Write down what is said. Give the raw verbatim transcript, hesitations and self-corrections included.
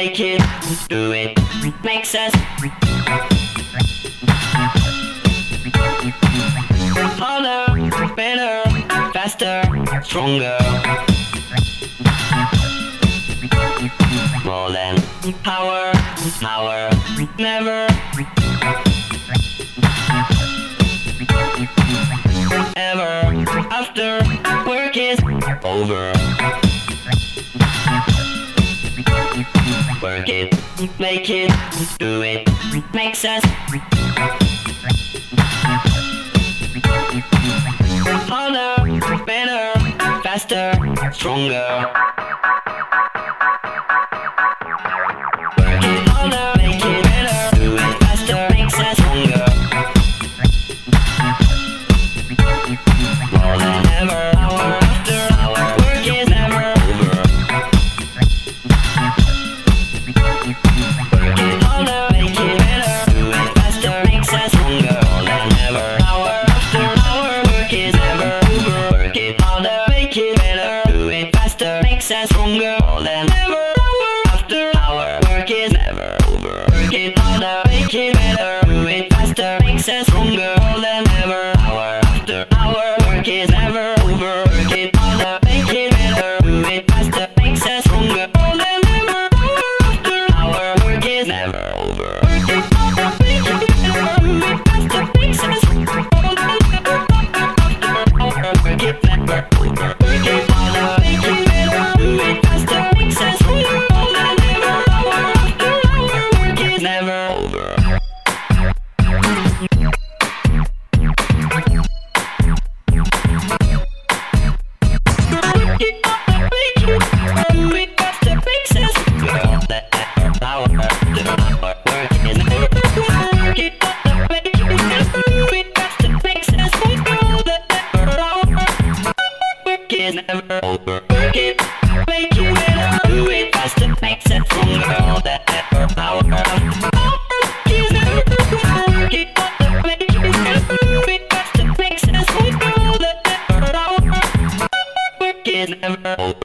make it, do it, makes us harder, better, faster, stronger. More than power, power, never ever after work is over. Work it, make it, do it, makes us harder, better, faster, stronger. Work it harder, make it better, do it faster, makes us stronger. More than ever, hour after hour, work is never over. Work it harder, make it better, do it faster, makes us stronger. More than ever, hour after hour, work is never over. Work it harder, make it better, do it faster, makes us stronger. More than ever, hour after hour, work is never over. Work it harder, make it better, do it faster, makes us stronger. More than ever, hour after hour, work is never over. Work it harder, make it better, do it faster, makes us stronger. More than ever, hour after hour, work is never over. Work it harder, make it better, do it faster, makes us stronger. More than ever, hour after hour, work is never over. Work it harder, make it better, do it faster, makes us stronger. More than ever, hour after hour, work is never over. Never over.